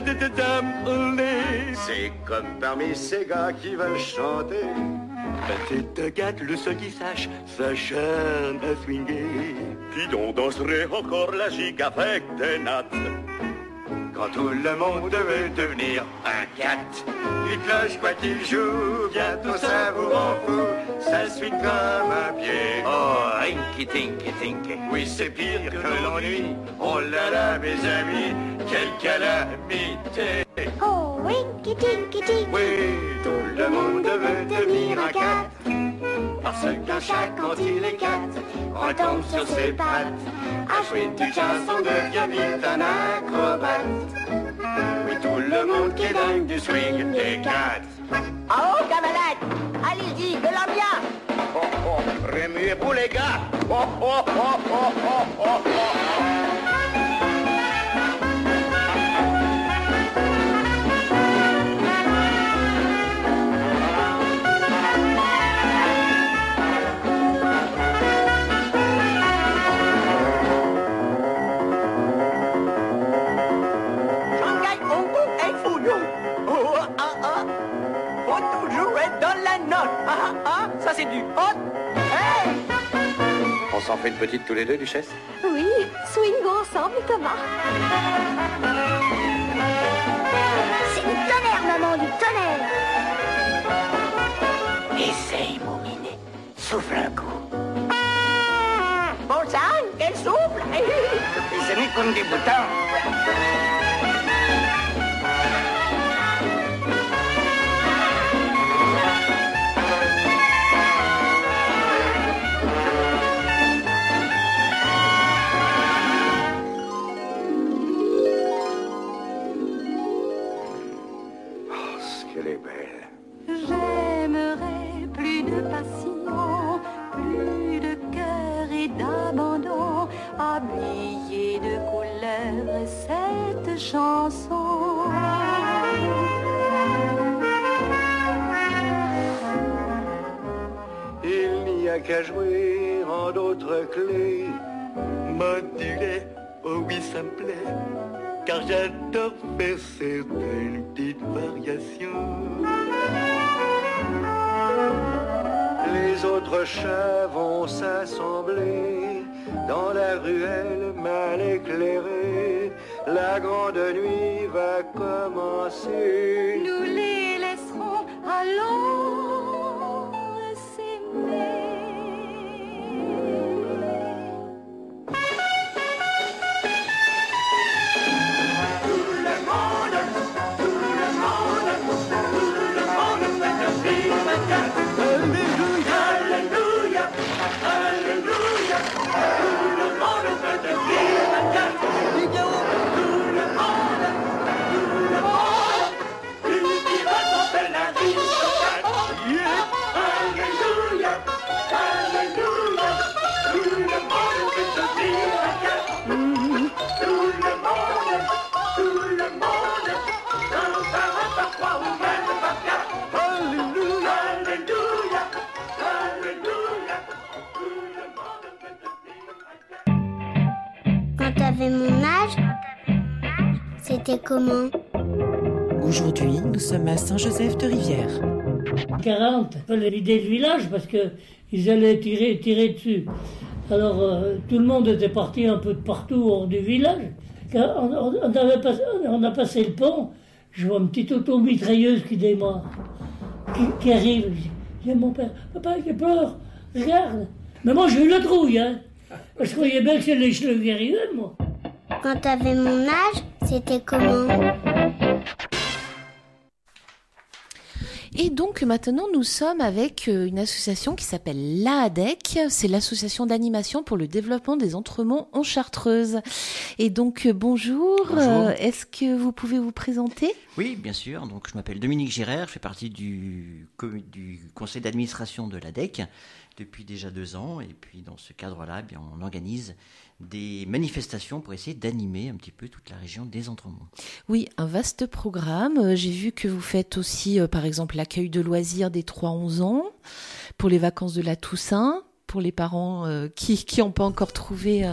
C'est comme parmi ces gars qui veulent chanter. C'est un gars, le seul qui sache, s'acharne à swinger. Qui donc danserait encore la gigue avec des nattes? Quand tout le monde veut devenir un cat, il cloche quoi qu'il joue, bientôt ça vous en fout, ça suit comme un pied. Oh, rinky tinky tinky, oui c'est pire que l'ennui. Oh là là mes amis, quelle calamité. Oh, winky tinky tinky. Oui, tout le monde veut devenir un cat, parce qu'un chat quand il est cat, retombe sur ses pattes. À jouer une chanson devient vite un acrobate. Oui, tout le monde qui est dingue du swing des cats. Ah oh, camarade, allez-y, de l'ambiance. Oh, oh, remuez-vous les gars. Oh, oh, oh, oh, oh, oh, oh. Ça c'est du hot. Hey! On s'en fait une petite tous les deux, Duchesse? Oui, swingons ensemble, Thomas. C'est du tonnerre, maman, du tonnerre. Essaye, mon minet. Souffle un coup. Bon sang, quel souffle. Et ce n'est comme des boutons. cette chanson. Il n'y a qu'à jouer en d'autres clés. Modulé, oh oui ça me plaît, car j'adore faire certaines petites variations. Les autres chats vont s'assembler dans la ruelle mal éclairée. La grande nuit va commencer. Nous les laisserons, allons s'aimer. Quand t'avais mon âge, c'était comment? Aujourd'hui, nous sommes à Saint-Joseph-de-Rivière. 40, fallait l'idée du village parce qu'ils allaient tirer dessus. Alors tout le monde était parti un peu de partout hors du village. On a passé le pont, je vois une petite auto-mitrailleuse qui démarre, qui arrive. Je dis à mon père, papa, il pleure, regarde. Mais moi j'ai eu la trouille, hein. Je croyais bien que c'est les cheveux qui arrivaient, moi. Quand t'avais mon âge, c'était comment? Et donc maintenant nous sommes avec une association qui s'appelle l'AADEC, c'est l'association d'animation pour le développement des Entremonts en Chartreuse. Et donc bonjour. Est-ce que vous pouvez vous présenter? Oui, bien sûr, donc je m'appelle Dominique Girard, je fais partie du conseil d'administration de l'AADEC depuis déjà 2 ans, et puis dans ce cadre-là, eh bien, on organise des manifestations pour essayer d'animer un petit peu toute la région des Entremonts. Oui, un vaste programme. J'ai vu que vous faites aussi, par exemple, l'accueil de loisirs des 3-11 ans, pour les vacances de la Toussaint, pour les parents qui n'ont pas encore trouvé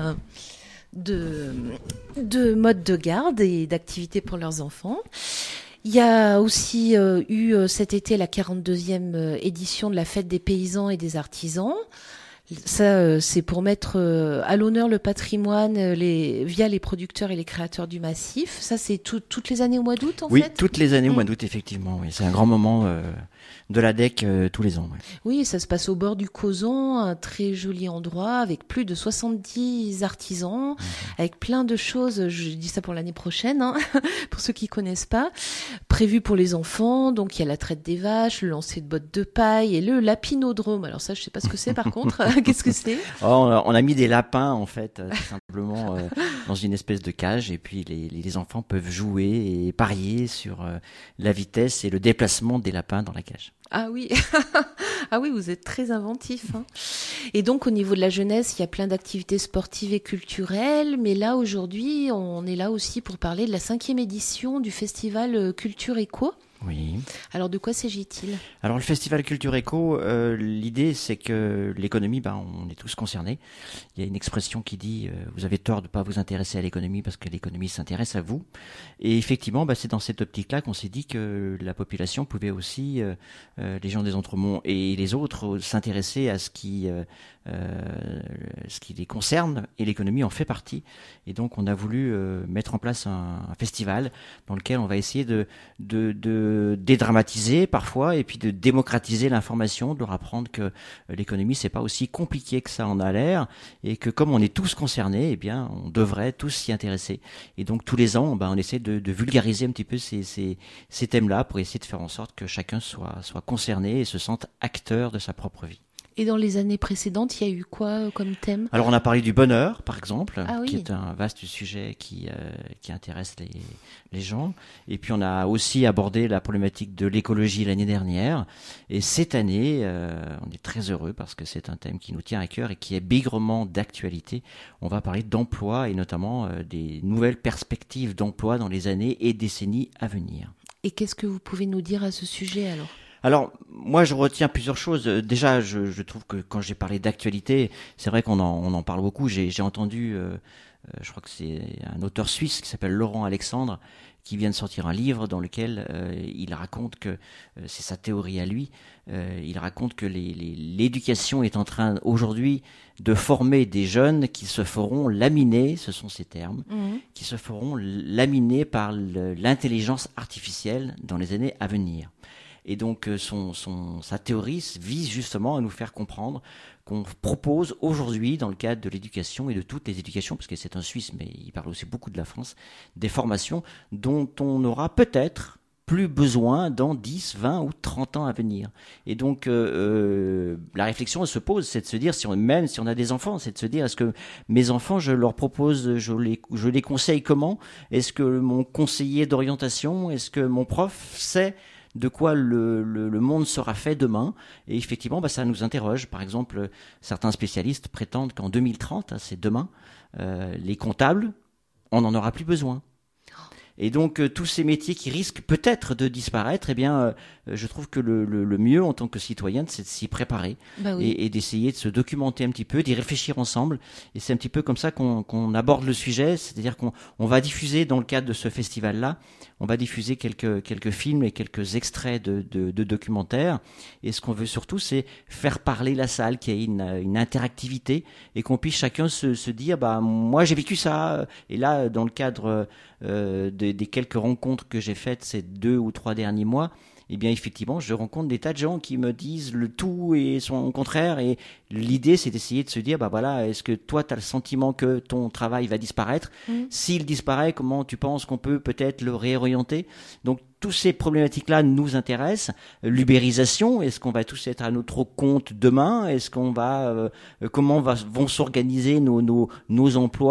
de mode de garde et d'activités pour leurs enfants. Il y a aussi eu cet été la 42e édition de la fête des paysans et des artisans. Ça, c'est pour mettre à l'honneur le patrimoine via les producteurs et les créateurs du massif. Ça, c'est toutes les années au mois d'août, en fait? Oui, toutes les années au mois d'août, effectivement. Oui. C'est un grand moment de l'AADEC tous les ans. Oui. Oui, ça se passe au bord du Causon, un très joli endroit avec plus de 70 artisans, avec plein de choses. Je dis ça pour l'année prochaine, hein, pour ceux qui connaissent pas. Prévu pour les enfants, donc il y a la traite des vaches, le lancer de bottes de paille et le lapinodrome. Alors ça, je sais pas ce que c'est par contre. Qu'est-ce que c'est? On a mis des lapins en fait, tout simplement dans une espèce de cage, et puis les enfants peuvent jouer et parier sur la vitesse et le déplacement des lapins dans la cage. Ah oui, ah oui, vous êtes très inventif. Hein. Et donc au niveau de la jeunesse, il y a plein d'activités sportives et culturelles, mais là aujourd'hui, on est là aussi pour parler de la 5e édition du festival Culture Éco. Oui. Alors de quoi s'agit-il? Alors le festival Culture Éco, l'idée c'est que l'économie, on est tous concernés. Il y a une expression qui dit vous avez tort de pas vous intéresser à l'économie parce que l'économie s'intéresse à vous. Et effectivement, c'est dans cette optique-là qu'on s'est dit que la population pouvait aussi, les gens des Entremonts et les autres, s'intéresser à ce qui les concerne, et l'économie en fait partie. Et donc on a voulu mettre en place un festival dans lequel on va essayer de dédramatiser parfois, et puis de démocratiser l'information, de leur apprendre que l'économie c'est pas aussi compliqué que ça en a l'air, et que comme on est tous concernés, eh bien on devrait tous s'y intéresser. Et donc tous les ans, on essaie de vulgariser un petit peu ces thèmes-là pour essayer de faire en sorte que chacun soit concerné et se sente acteur de sa propre vie. Et dans les années précédentes, il y a eu quoi comme thème ? Alors on a parlé du bonheur, par exemple, Ah oui. qui est un vaste sujet qui intéresse les gens. Et puis on a aussi abordé la problématique de l'écologie l'année dernière. Et cette année, on est très heureux parce que c'est un thème qui nous tient à cœur et qui est bigrement d'actualité. On va parler d'emploi et notamment des nouvelles perspectives d'emploi dans les années et décennies à venir. Et qu'est-ce que vous pouvez nous dire à ce sujet alors ? Alors, moi, je retiens plusieurs choses. Déjà, je trouve que quand j'ai parlé d'actualité, c'est vrai qu'on en parle beaucoup. J'ai entendu, je crois que c'est un auteur suisse qui s'appelle Laurent Alexandre, qui vient de sortir un livre dans lequel il raconte que, c'est sa théorie à lui, il raconte que l'éducation est en train aujourd'hui de former des jeunes qui se feront laminer, ce sont ses termes, qui se feront laminer par l'intelligence artificielle dans les années à venir. Et donc sa théorie vise justement à nous faire comprendre qu'on propose aujourd'hui, dans le cadre de l'éducation et de toutes les éducations, parce que c'est un Suisse, mais il parle aussi beaucoup de la France, des formations dont on aura peut-être plus besoin dans 10, 20 ou 30 ans à venir. Et donc la réflexion elle se pose, c'est de se dire, même si on a des enfants, c'est de se dire, est-ce que mes enfants, je leur propose, je les conseille comment ? Est-ce que mon conseiller d'orientation, est-ce que mon prof sait de quoi le monde sera fait demain? Et effectivement, ça nous interroge. Par exemple, certains spécialistes prétendent qu'en 2030, c'est demain, les comptables, on n'en aura plus besoin. Et donc, tous ces métiers qui risquent peut-être de disparaître, eh bien, je trouve que le mieux en tant que citoyen, c'est de s'y préparer et d'essayer de se documenter un petit peu, d'y réfléchir ensemble. Et c'est un petit peu comme ça qu'on aborde le sujet, c'est-à-dire qu'on va diffuser, dans le cadre de ce festival-là, on va diffuser quelques films et quelques extraits de documentaires. Et ce qu'on veut surtout, c'est faire parler la salle, qu'il y ait une interactivité et qu'on puisse chacun se dire, moi j'ai vécu ça. Et là, dans le cadre des quelques rencontres que j'ai faites ces 2 ou 3 derniers mois, eh bien effectivement, je rencontre des tas de gens qui me disent le tout et son contraire. Et l'idée, c'est d'essayer de se dire, est-ce que toi, tu as le sentiment que ton travail va disparaître ? S'il disparaît, comment tu penses qu'on peut peut-être le réorienter ? Donc, toutes ces problématiques-là nous intéressent. L'ubérisation, est-ce qu'on va tous être à notre compte demain ? Est-ce qu'on va, comment vont s'organiser nos emplois ?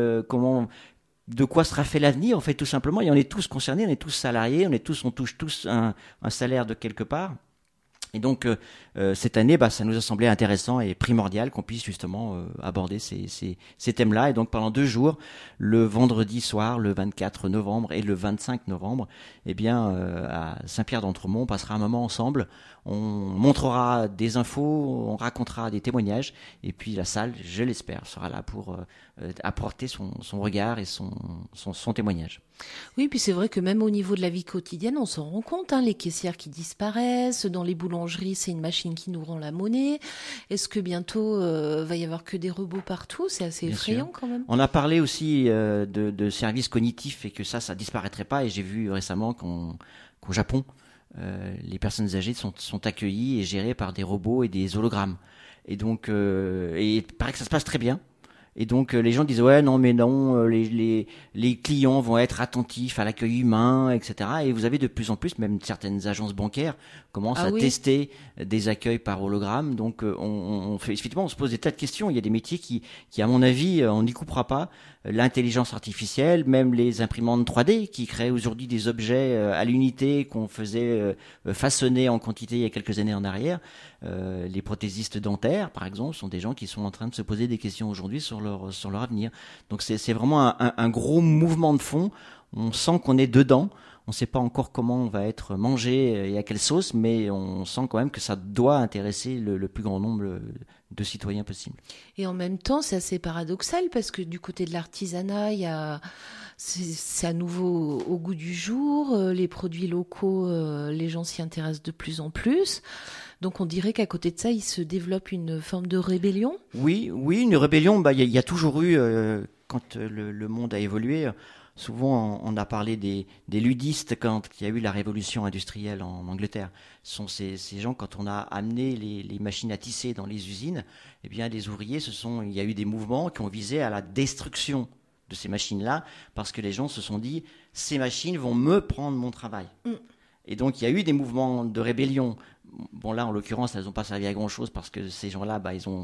De quoi sera fait l'avenir, en fait, tout simplement. Et on est tous concernés, on est tous salariés, on touche tous un salaire de quelque part. Et donc, cette année, ça nous a semblé intéressant et primordial qu'on puisse justement aborder ces thèmes-là. Et donc, pendant 2 jours, le vendredi soir, le 24 novembre et le 25 novembre, eh bien, à Saint-Pierre-d'Entremont, on passera un moment ensemble. On montrera des infos, on racontera des témoignages. Et puis, la salle, je l'espère, sera là pour apporter son regard et son témoignage. Oui, puis c'est vrai que même au niveau de la vie quotidienne, on s'en rend compte, les caissières qui disparaissent, dans les boulangeries, c'est une machine qui nous rend la monnaie. Est-ce que bientôt, va y avoir que des robots partout ? C'est assez effrayant quand même. On a parlé aussi de services cognitifs et que ça disparaîtrait pas. Et j'ai vu récemment qu'au Japon, les personnes âgées sont accueillies et gérées par des robots et des hologrammes. Et donc, et il paraît que ça se passe très bien. Et donc les gens disent les clients vont être attentifs à l'accueil humain, etc. Et vous avez de plus en plus, même certaines agences bancaires commencent à tester des accueils par hologramme. Donc effectivement, on se pose des tas de questions. Il y a des métiers qui à mon avis, on n'y coupera pas. L'intelligence artificielle, même les imprimantes 3D qui créent aujourd'hui des objets à l'unité qu'on faisait façonner en quantité il y a quelques années en arrière. Les prothésistes dentaires, par exemple, sont des gens qui sont en train de se poser des questions aujourd'hui sur leur avenir. Donc c'est vraiment un gros mouvement de fond. On sent qu'on est dedans. On ne sait pas encore comment on va être mangé et à quelle sauce, mais on sent quand même que ça doit intéresser le plus grand nombre de citoyens possible. Et en même temps, c'est assez paradoxal parce que du côté de l'artisanat, c'est à nouveau au goût du jour. Les produits locaux, les gens s'y intéressent de plus en plus. Donc on dirait qu'à côté de ça, il se développe une forme de rébellion. Oui, une rébellion. Il y a toujours eu, quand le monde a évolué. Souvent, on a parlé des ludistes quand il y a eu la révolution industrielle en Angleterre. Ce sont ces gens, quand on a amené les machines à tisser dans les usines, eh bien, les ouvriers, il y a eu des mouvements qui ont visé à la destruction de ces machines-là, parce que les gens se sont dit, ces machines vont me prendre mon travail. Et donc il y a eu des mouvements de rébellion. Bon là, en l'occurrence, elles n'ont pas servi à grand-chose parce que ces gens-là,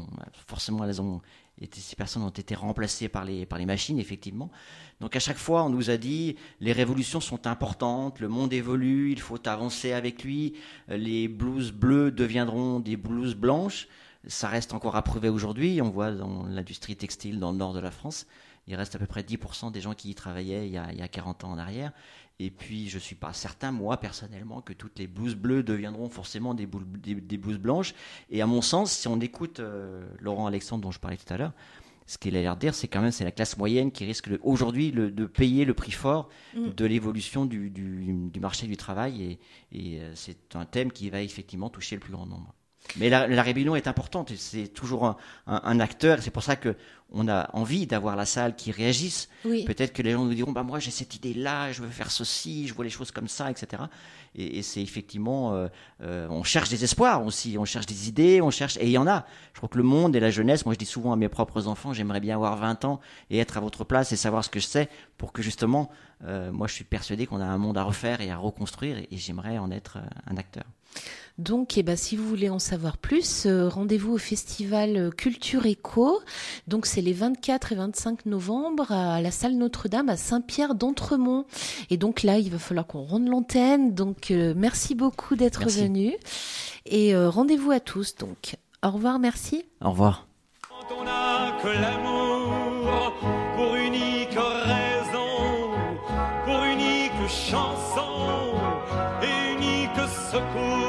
ces personnes ont été remplacées par les machines, effectivement. Donc à chaque fois, on nous a dit les révolutions sont importantes, le monde évolue, il faut avancer avec lui, les blouses bleues deviendront des blouses blanches. Ça reste encore à prouver aujourd'hui. On voit dans l'industrie textile dans le nord de la France, il reste à peu près 10% des gens qui y travaillaient il y a 40 ans en arrière. Et puis, je ne suis pas certain, moi, personnellement, que toutes les blouses bleues deviendront forcément des blouses blanches. Et à mon sens, si on écoute Laurent Alexandre, dont je parlais tout à l'heure, ce qu'il a l'air de dire, c'est quand même c'est la classe moyenne qui risque aujourd'hui de payer le prix fort de l'évolution du marché du travail. Et c'est un thème qui va effectivement toucher le plus grand nombre. Mais la rébellion est importante, c'est toujours un acteur, c'est pour ça qu'on a envie d'avoir la salle qui réagisse. Oui. Peut-être que les gens nous diront, moi j'ai cette idée-là, je veux faire ceci, je vois les choses comme ça, etc. Et c'est effectivement, on cherche des espoirs aussi, on cherche des idées, et il y en a. Je crois que le monde et la jeunesse, moi je dis souvent à mes propres enfants, j'aimerais bien avoir 20 ans et être à votre place et savoir ce que je sais pour que justement, moi je suis persuadé qu'on a un monde à refaire et à reconstruire et j'aimerais en être un acteur. Donc, si vous voulez en savoir plus, rendez-vous au festival Culture Éco. Donc, c'est les 24 et 25 novembre à la salle Notre-Dame à Saint-Pierre d'Entremont. Et donc là, il va falloir qu'on rende l'antenne. Donc, merci beaucoup d'être venu. Et rendez-vous à tous. Donc, au revoir, merci. Au revoir. Quand on n'a que l'amour pour unique raison, pour unique chanson et unique secours.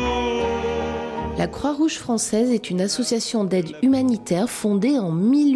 La Croix-Rouge française est une association d'aide humanitaire fondée en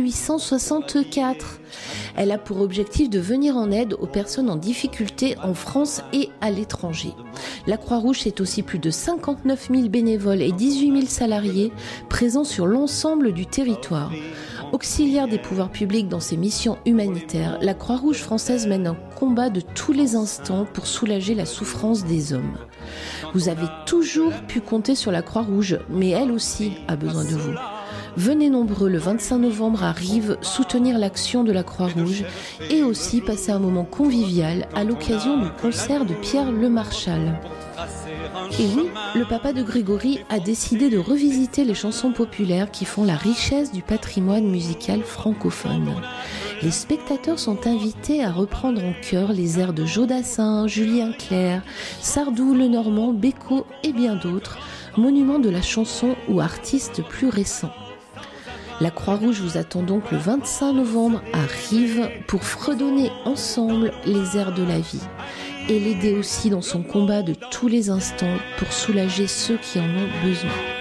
1864. Elle a pour objectif de venir en aide aux personnes en difficulté en France et à l'étranger. La Croix-Rouge, c'est aussi plus de 59 000 bénévoles et 18 000 salariés présents sur l'ensemble du territoire. Auxiliaire des pouvoirs publics dans ses missions humanitaires, la Croix-Rouge française mène un combat de tous les instants pour soulager la souffrance des hommes. Vous avez toujours pu compter sur la Croix-Rouge, mais elle aussi a besoin de vous. Venez nombreux le 25 novembre à Rives soutenir l'action de la Croix-Rouge et aussi passer un moment convivial à l'occasion du concert de Pierre Lemarchal. Et oui, le papa de Grégory a décidé de revisiter les chansons populaires qui font la richesse du patrimoine musical francophone. Les spectateurs sont invités à reprendre en chœur les airs de Jodassin, Julien Clerc, Sardou, Lenormand, Bécaud et bien d'autres, monuments de la chanson ou artistes plus récents. La Croix-Rouge vous attend donc le 25 novembre à Rives pour fredonner ensemble les airs de la vie et l'aider aussi dans son combat de tous les instants pour soulager ceux qui en ont besoin.